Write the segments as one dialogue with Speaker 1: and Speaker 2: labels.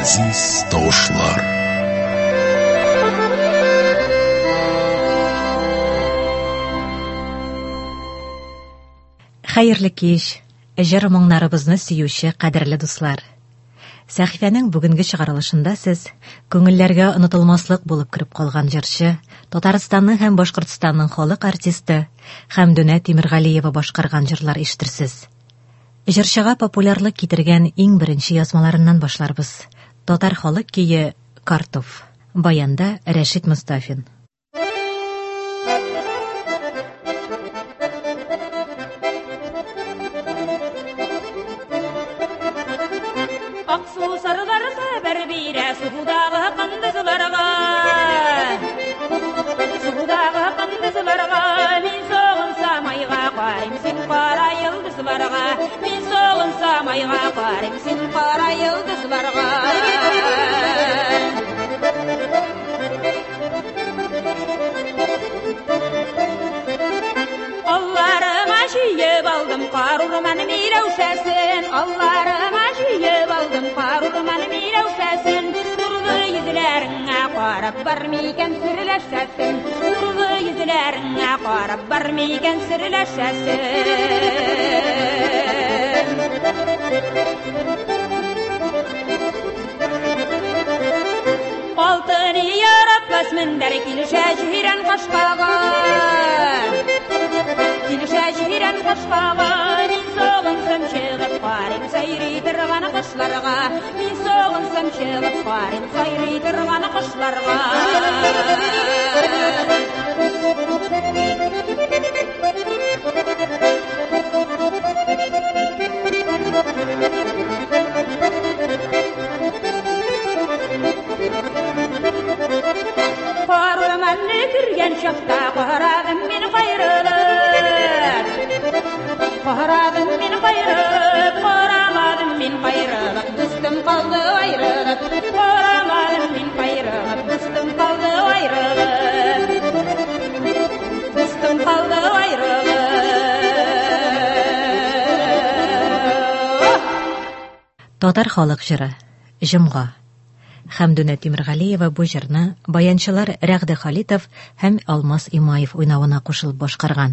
Speaker 1: Азиз тауышлар.
Speaker 2: Хәерле кич, җыр моңнарыбызны сөюче кадерле дуслар. Сәхифәнең бүгенге чыгарылышында сез күңелләргә онытылмаслык булып кирип калган җырчы, Татарстанның һәм Башкортстанның халык артисты Хәмдүнә Тимергалиева башкарган җырлар ишетерсез. Җырчыга популярлык китергән иң беренче язмаларыннан башларбыз. Татар халык көе «Картуф». Баянда Рәшит Мустафин.
Speaker 3: Аксу сарыларса бер бирә сугудагы кандызларга. Сугудагы кандызларга мин соғынса майга карыйм син кара йылдызларга. Мин соғынса майга карыйм син кара йылдызларга. Алларыма җыеп алдым карурман миләүшәсен. Алларыма җыеп алдым карурман миләүшәсен. Нурлы йөзләреңә карап бармикән серләшәсен. Нурлы йөзләреңә карап бармикән серләшәсен. Алтын яратмас мендәр килешә җирән кашкага. Килешә җирән кашкага. Мин соғынсам чыгып карыйм сайрый торган кошларга. Мин соғынсам чыгып карыйм сайрый торган кошларга. Карурманны күргән чакта карадым мин кайрылып. Карадым мин кайрылып, карамадым мин кайрылып, дустым калды айрылып. Карамадым мин кайрылып, дустым калды айрылып. Дустым калды айрылып.
Speaker 2: Татар халык җыры «Җомга». Хәмдүнә Тимергалиева бу җырны баянчылар Рәгъдә Халитов һәм Алмаз Имаев уйнавына кушылып башкарган.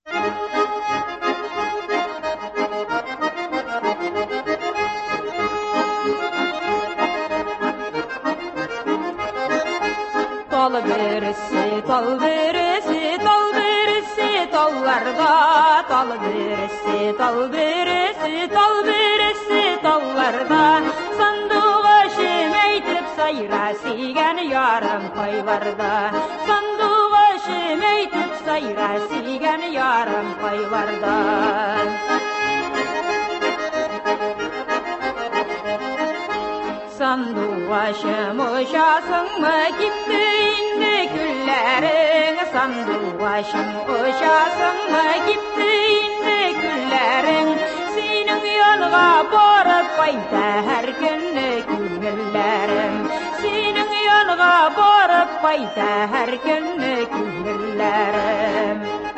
Speaker 3: Тал берсе, тал берсе, тал берсе, талларда. Тал берсе, тал берсе, тал берсе, талларда. Сайра сигән ярым кайларда. Сандуга шемәйтеп сайра сигән ярым кайларда. Сандуга шемошасыңмы китте инде күлләрең. Сандуга шемошасыңмы китте инде күлләрең. Синең янга барып кайта һәр көнне күңелләрем. Синең янга барып кайта һәр көнне күңелләрем.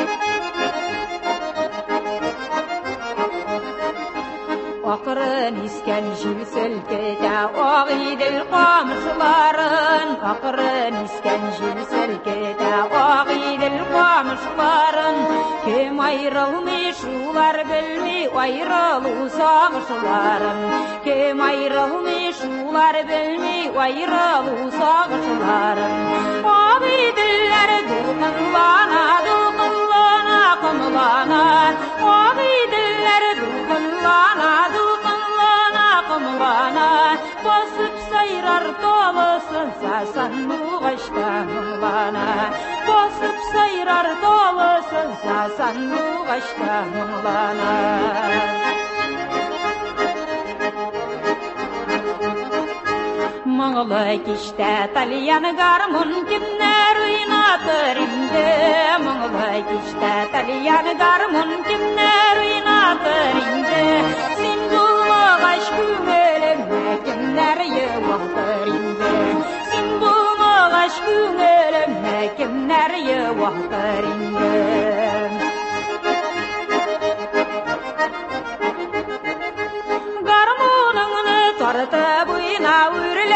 Speaker 3: Акрын искән җил селкетә ак идел камышларын. Акрын искән җил селкетә ак идел камышларын. Кем аерылмый шулар белми аерылу сагышларын. Кем аерылмый шулар белми аерылу сагышларын. Ак иделләр дулкынлана, дулкынлана, кымлана. Ак иделләр дулкынлана, дулкынлана, кымлана. Басып сайрар талысын сандугачта моңлана. Басып сайрар талысын сандугачта моңлана. Моңлы кичтә тальян гармун кемнәр уйнатыр инде. Моңлы кичтә тальян гармун кемнәр уйнатыр инде. Син булмагач күңелемә кемнәр юктыр инде. Син булмагач күңелемә кемнәр юктыр инде. Garmonыңны тартып уйна,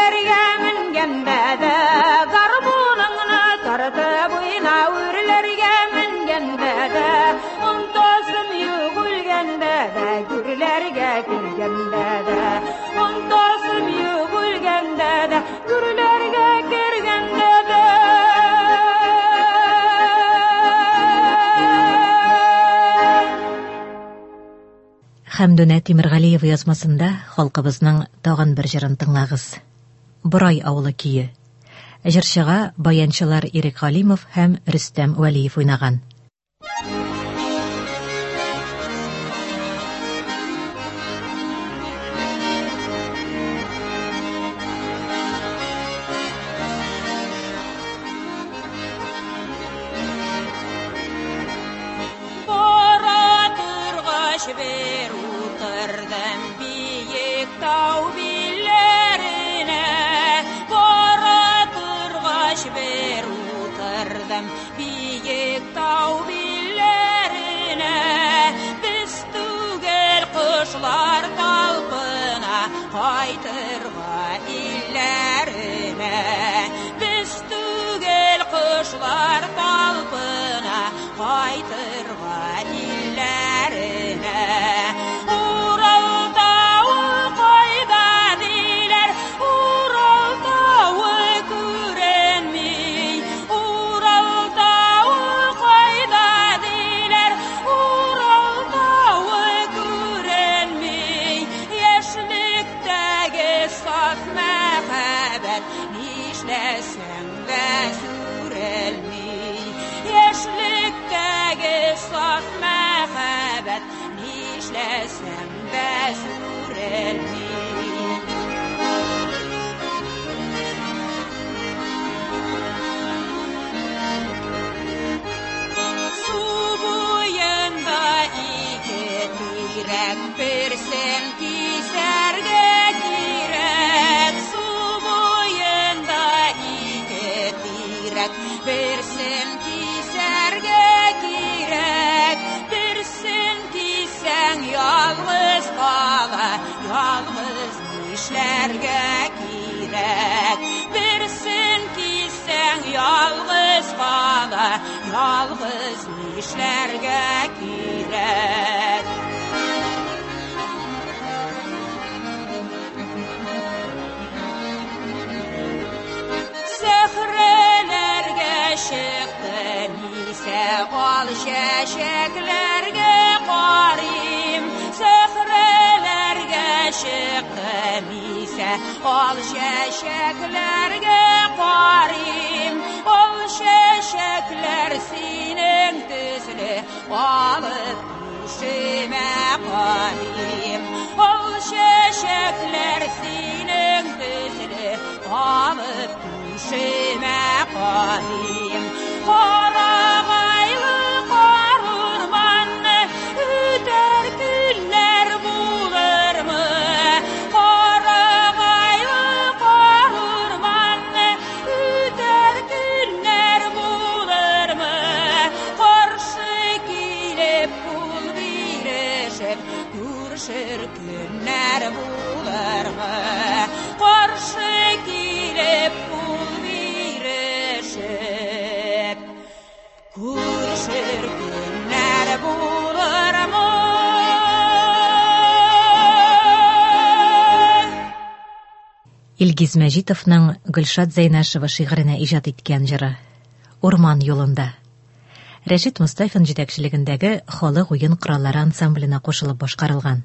Speaker 2: Хәмдүнә Тимергалиева язмасында халкыбызның тагын бер җырын тыңлагыз. Борай авылы көе. Җырчыга баянчылар Ирек Галимов һәм Рөстәм Вәлиев уйнаган.
Speaker 3: Al şeşeklerge qarim, al şeşekler sinin tüsünü alıp düşüme qarim. Al şeşekler sinin tüsünü alıp düşüme qarim. Qaragaylı qar urmanı üter günler bulur mu? Günler bulur mu? Karşı gelip pul virişip kurşur günler bulur mu?
Speaker 2: Илгиз Мәҗитовның Гөлшат Зәйнәшева шигыренә иҗат иткән җыры Урман юлында. Рәшит Мустафин җитәкчелегендәге халык уен кораллары ансамбленә кушылып башкарылган.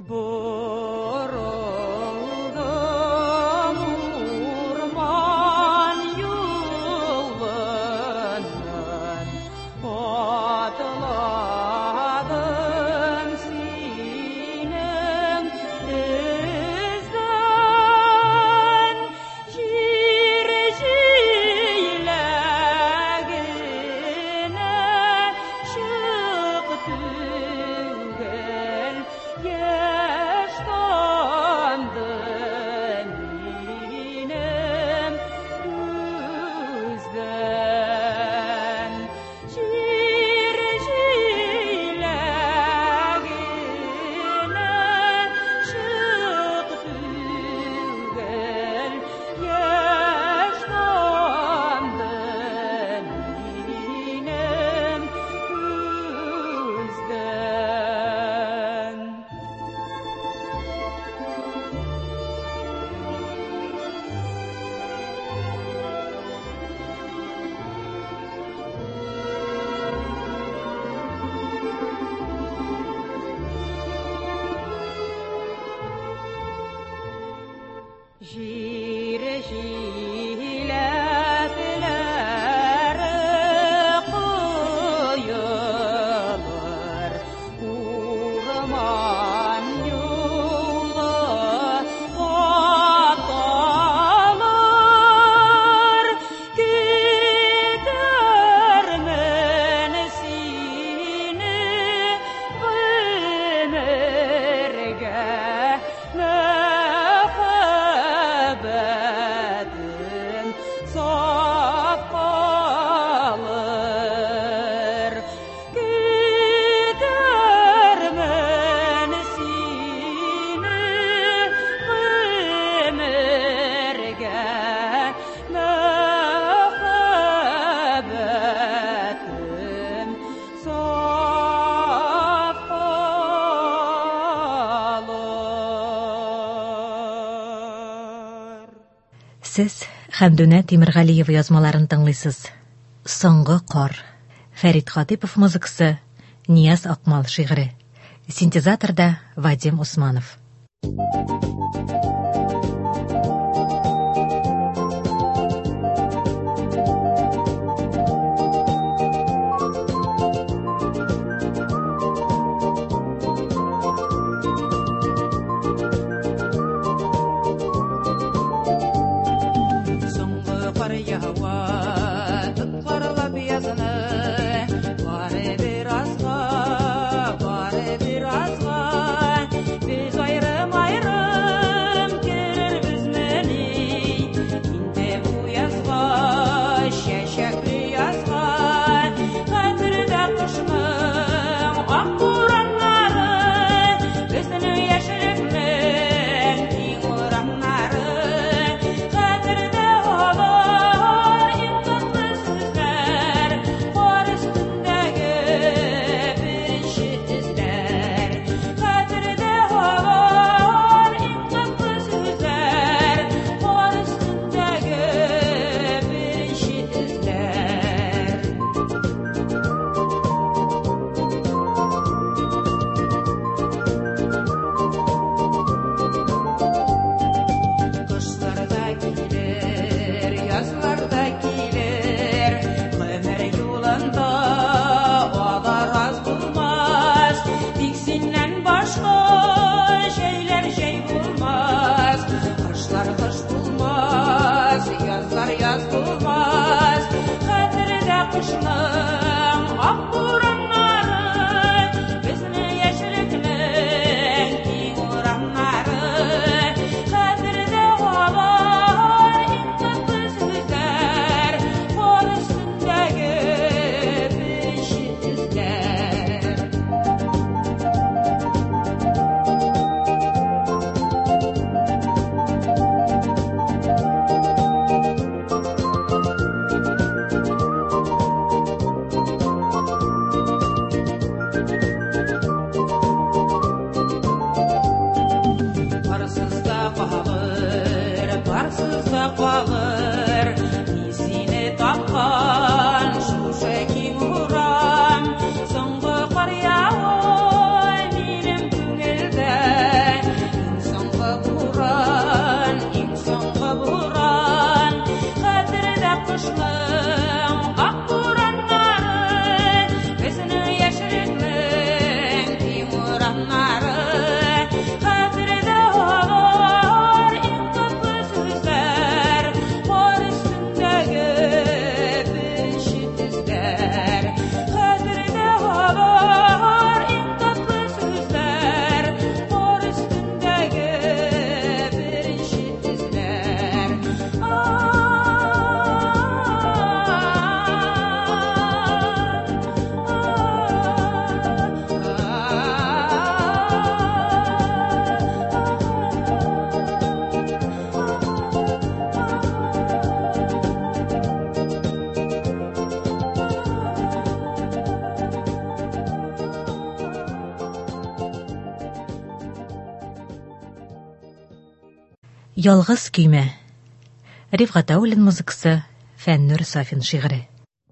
Speaker 2: Сез Хәмдүнә Тимергалиева язмаларын тыңлыйсыз. Соңгы кар. Фәрит Хатипов музыкасы, Нияз Акмал шигыре. Синтезаторда Вадим Усманов. Ялгыз көймә. Рифгат Аулин музыкасы, Фәннур Сафин шигыре.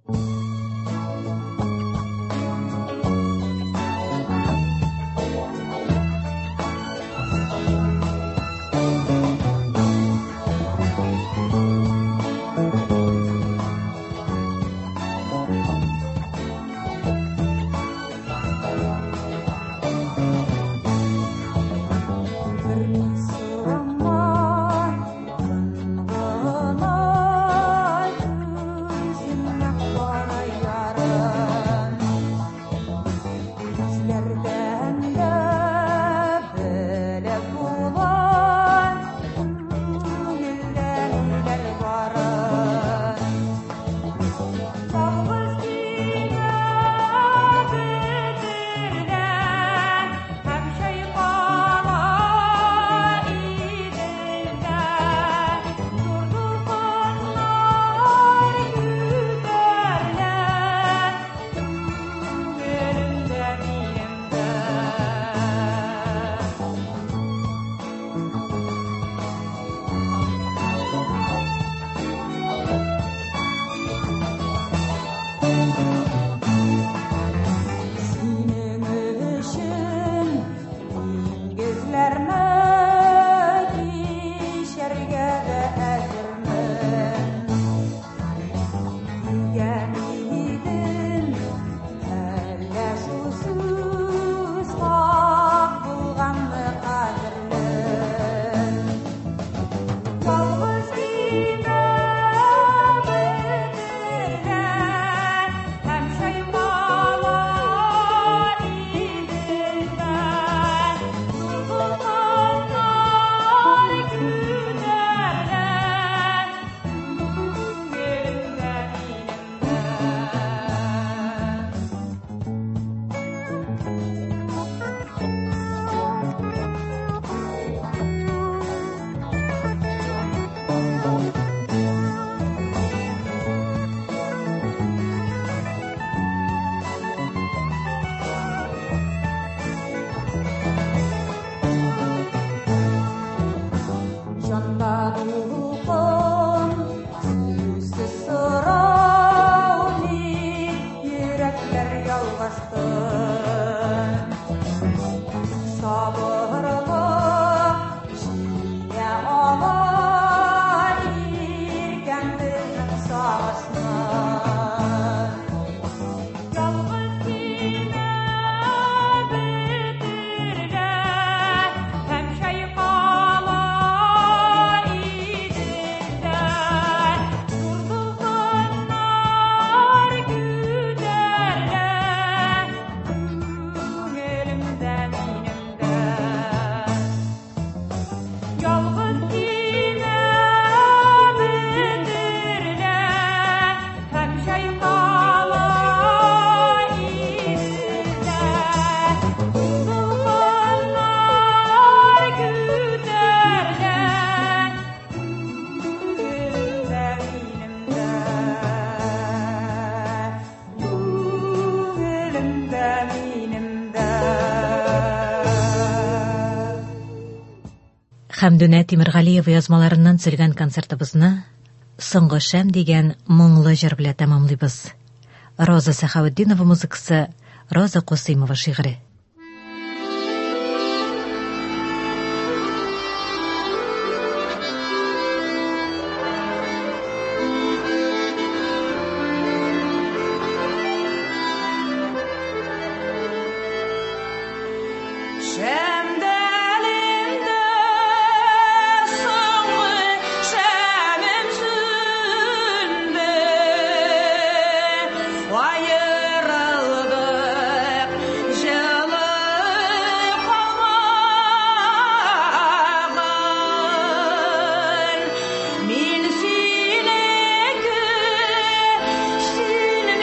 Speaker 2: Хәмдүнә Тимергалиева язмаларыннан сөйләгән концертыбызны «Соңгы шәм» дигән моңлы җыр белән тәмамлыйбыз. Роза Сахаутдинова музыкасы, Роза Косыймова шигыре.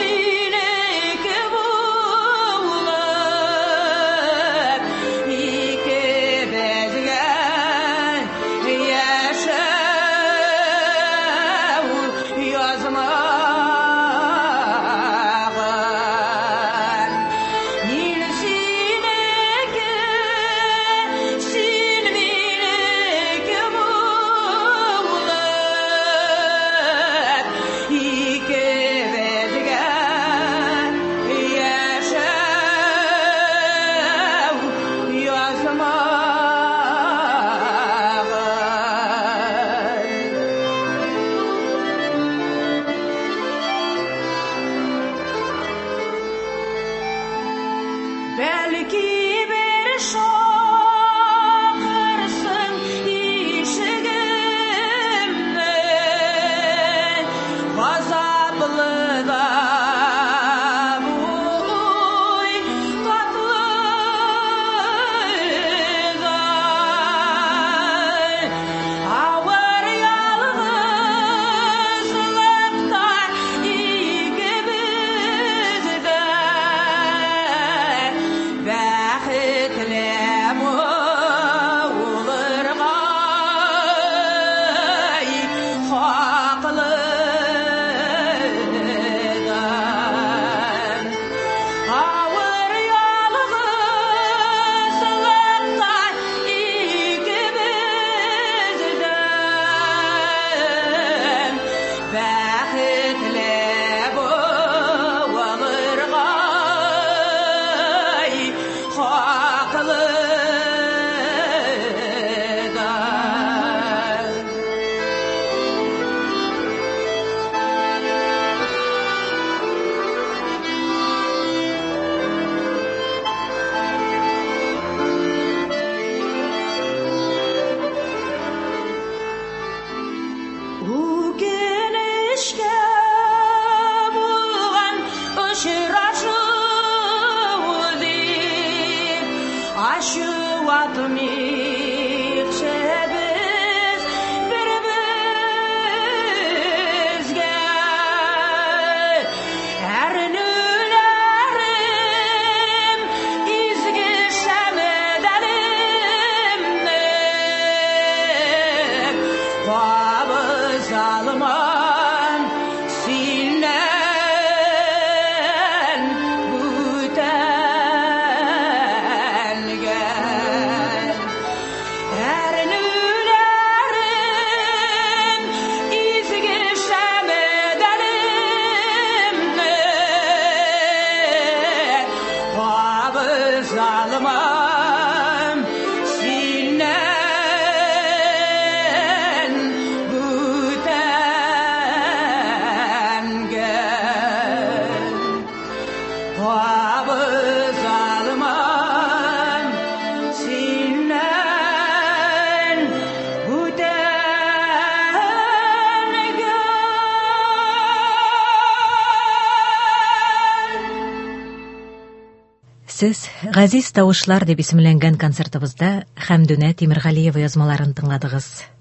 Speaker 1: He
Speaker 3: ашу атмыкшы біз бір-бізге әрнілерім изге шәмедәлімді қабыз алыман синен бүтәнген әрнілерім изге шәмедәлімді қабыз алыман синен бүтәнген қабыз алыман синен бүтәнген.
Speaker 2: Сез «Газиз тавышлар» дип исемләнгән концертыбызда Хәмдүнә Тимергалиева язмаларын тыңладыгыз.